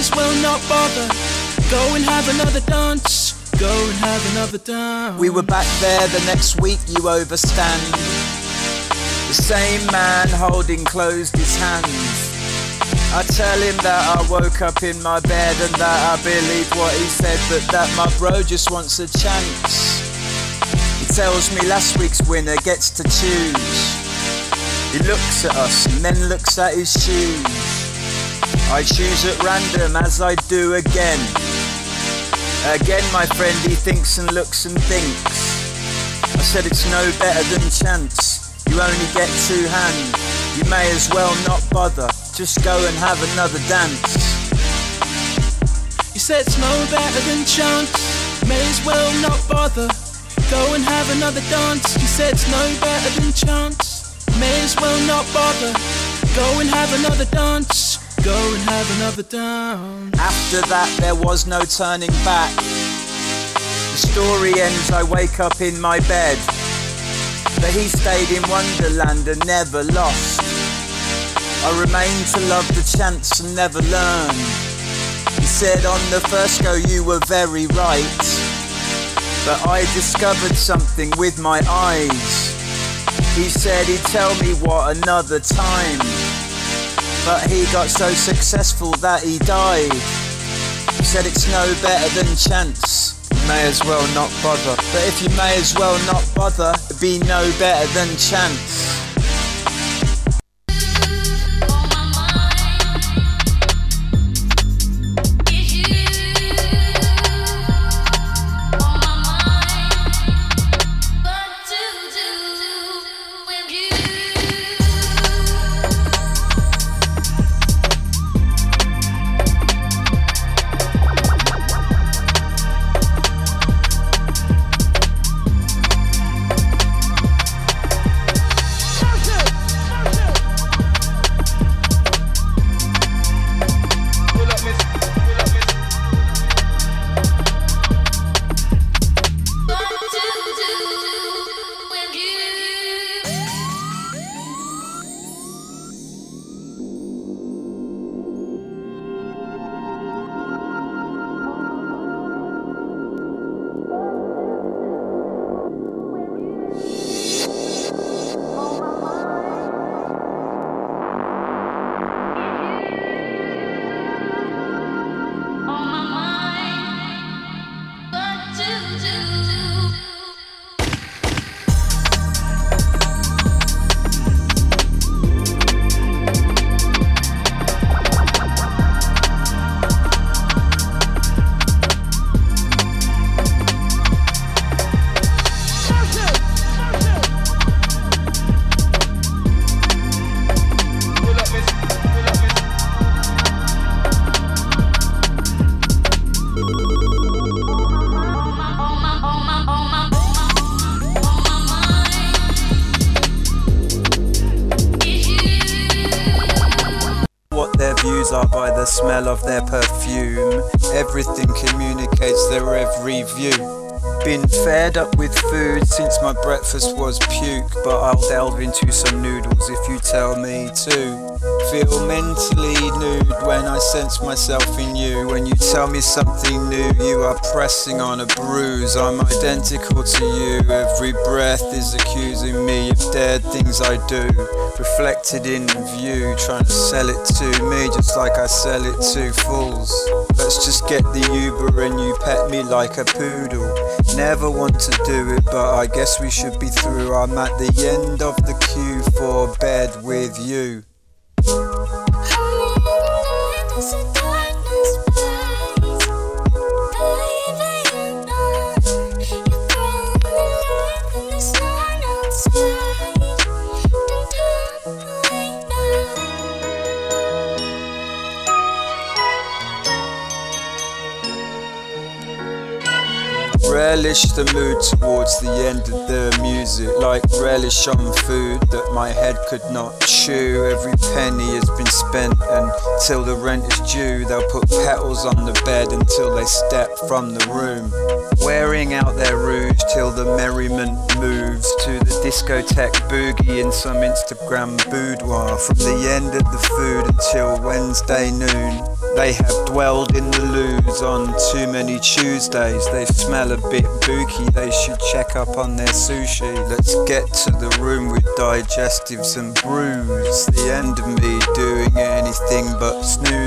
as well not bother. Go and have another dance. Go and have another dance. We were back there the next week, you overstand. The same man holding closed his hands. I tell him that I woke up in my bed and that I believe what he said, but that my bro just wants a chance. He tells me last week's winner gets to choose. He looks at us and then looks at his shoes. I choose at random as I do again. Again my friend, he thinks and looks and thinks. I said it's no better than chance. You only get two hands. You may as well not bother. Just go and have another dance. You said it's no better than chance. May as well not bother. Go and have another dance. You said it's no better than chance. May as well not bother. Go and have another dance. Go and have another dance. After that there was no turning back. The story ends, I wake up in my bed. But he stayed in Wonderland and never lost. I remained to love the chance and never learn. He said on the first go you were very right, but I discovered something with my eyes. He said he'd tell me what another time, but he got so successful that he died. He said it's no better than chance, you may as well not bother. But if you may as well not bother, it'd be no better than chance. Are by the smell of their perfume. Everything communicates their every view. Been fed up with food since my breakfast was puke, but I'll delve into some noodles if you tell me to. Feel mentally nude when I sense myself in you. When you tell me something new, you are pressing on a bruise. I'm identical to you. Every breath is accusing me of dead things I do. Reflected in view, trying to sell it to me just like I sell it to fools. Let's just get the Uber and you pet me like a poodle. Never want to do it, but I guess we should be through. I'm at the end of the queue for bed with you. relish the mood towards the end of the music, like relish on food that my head could not chew. Every penny has been spent until the rent is due. They'll put petals on the bed until they step from the room, wearing out their rouge till the merriment moves to the discotheque boogie in some Instagram boudoir. From the end of the food until Wednesday noon, they have dwelled in the loos on too many Tuesdays. They smell a bit booky, they should check up on their sushi. Let's get to the room with digestives and brews. The end of me doing anything but snooze.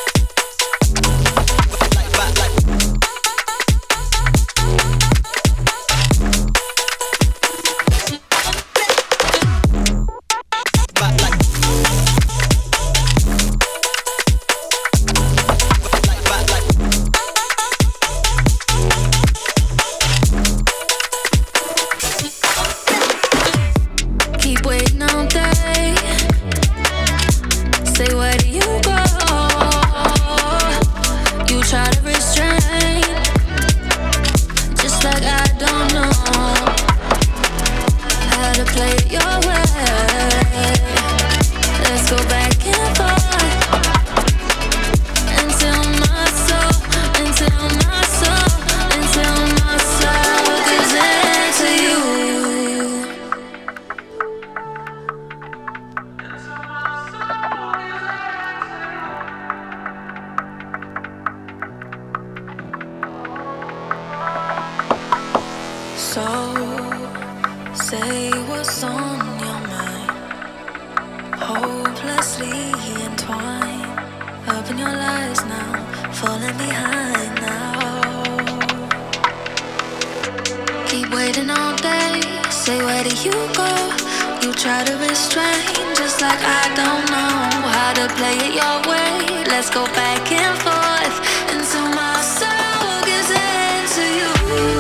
Say what's on your mind. Hopelessly entwined up in your lies now, falling behind now. Keep waiting all day. Say where do you go? You try to restrain, just like I don't know how to play it your way. Let's go back and forth until my soul gives in to you.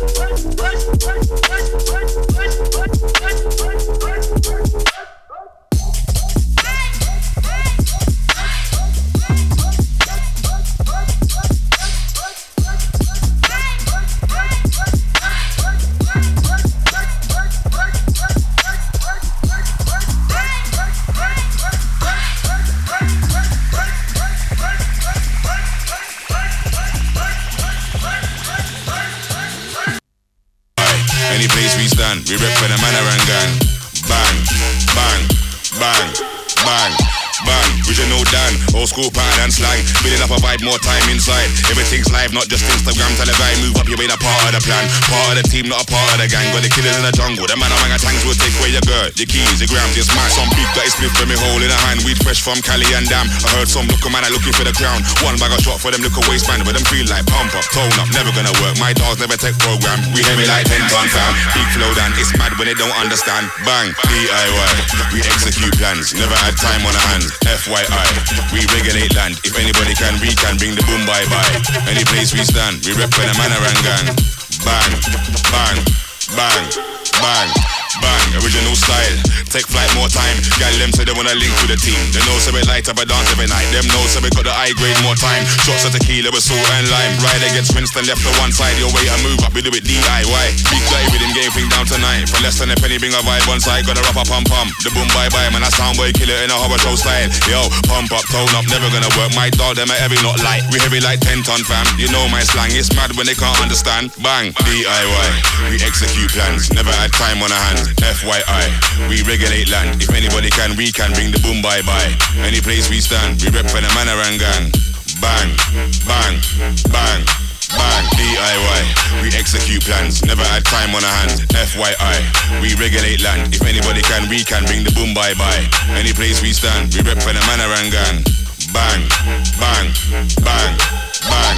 Any place we stand, we rep for the manor and gang. Bang, bang, bang, bang, bang. Original Dan, old school pattern and slang. Building up a vibe, more time inside. Everything's live, not just Instagram. Tell a guy, move up, you ain't a part of the plan. Part of the team, not a part of the gang. Got the killers in the jungle. The man among tanks will take away your girl, your keys, your grams, your smash. Some big that is split from me hole in a hand. Weed fresh from Cali and Dam. I heard some local man are looking for the crown. One bag of shot for them little waistband, but them feel like pump up, tone up, never gonna work. My dogs never take program. We heavy like 10 ton fam. Big flow down, it's mad when they don't understand. Bang, DIY. We execute plans, never had time on our hands. FYI, we regulate land. If anybody can, we can bring the boom bye bye. Any place we stand, we rep for the manor and gang. Bang, bang, bang, bang, bang. Original style, take flight more time. Gal them say they wanna link with the team. They know so we light up a dance every night. Them know so we got the high grade more time. Shots of tequila with salt and lime. Ride against Winston left to one side. Your way and move up, we do it DIY. Big guy with him game thing down tonight. For less than a penny, bring a vibe on side. Got a rapper pump pump. The boom bye bye, man, I sound boy killer in a horror show style. Yo, pump up, tone up, never gonna work. My dog, them are heavy, not light. We heavy like 10 ton fam. You know my slang, it's mad when they can't understand. Bang, DIY. We execute plans, never had time on our hands. FYI, we regulate land. If anybody can, we can bring the boom bye bye. Any place we stand, we rep for the manor and gang. Bang, bang, bang, bang. DIY, we execute plans, never had time on our hands. FYI, we regulate land. If anybody can, we can bring the boom bye bye. Any place we stand, we rep for the manor and gang. Bang, bang, bang, bang.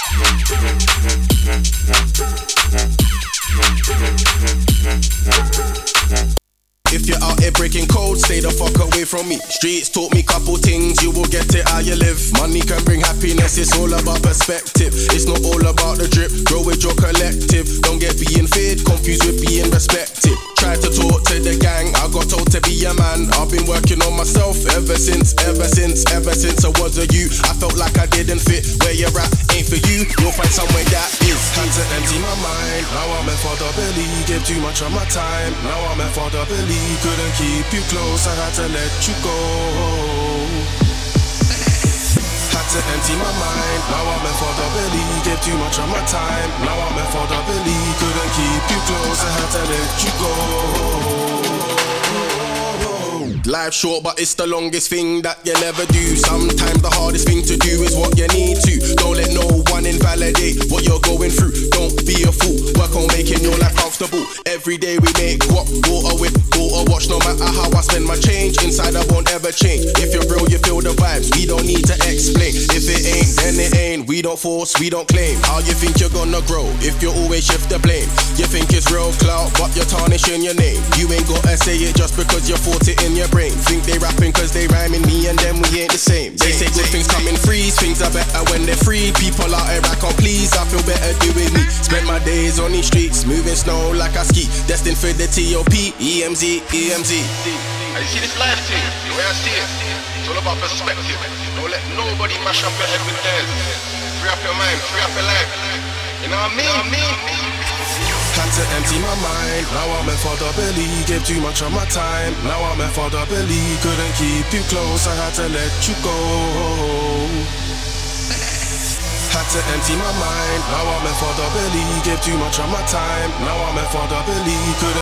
If you're out here breaking code, stay the fuck away from me. Streets taught me couple things, you will get it how you live. Money can bring happiness, it's all about perspective. It's not all about the drip, grow with your collective. Don't get being feared, confused with being respected. Try to talk to the gang, I got told to be a man. I've been working on myself ever since I was a youth. I felt like I didn't fit where you're at, ain't for you. You'll find somewhere that is. Had to empty my mind, now I'm in for the belly. Gave too much of my time, now I'm in for the belly. Couldn't keep you close, I had to let you go. Had to empty my mind, now I'm in for the belly. Gave too much of my time, now I'm in for the belly. Couldn't keep you close, I had to let you go. Life's short, but it's the longest thing that you'll ever do. Sometimes the hardest thing to do is what you need to. Don't let no one invalidate what you're going through. Don't be a fool, work on making your life comfortable. Every day we make what? Water whip, water watch. No matter how I spend my change, inside I won't ever change. If you're real, you feel the vibes, we don't need to explain. If it ain't, then it ain't. We don't force, we don't claim. How you think you're gonna grow if you always shift the blame? You think it's real clout, but you're tarnishing your name. You ain't gotta say it just because you fought it in your brain. Think they rapping cause they rhyming, me and them we ain't the same. They say good things come in freeze, things are better when they're free. People out here I can't please, I feel better doing me. Spend my days on these streets, moving snow like I ski. Destined for the TOP, EMZ. And you see this life thing, the way I see it, it's all about perspective. Don't let nobody mash up your head with theirs. Free up your mind, free up your life. You know what I mean? Had to empty my mind, now I'm in for the belly. Gave too much of my time, now I'm in for the belly. Couldn't keep you close, I had to let you go. Had to empty my mind, now I'm in for the belly. Gave too much of my time, now I'm in for the belly. Couldn't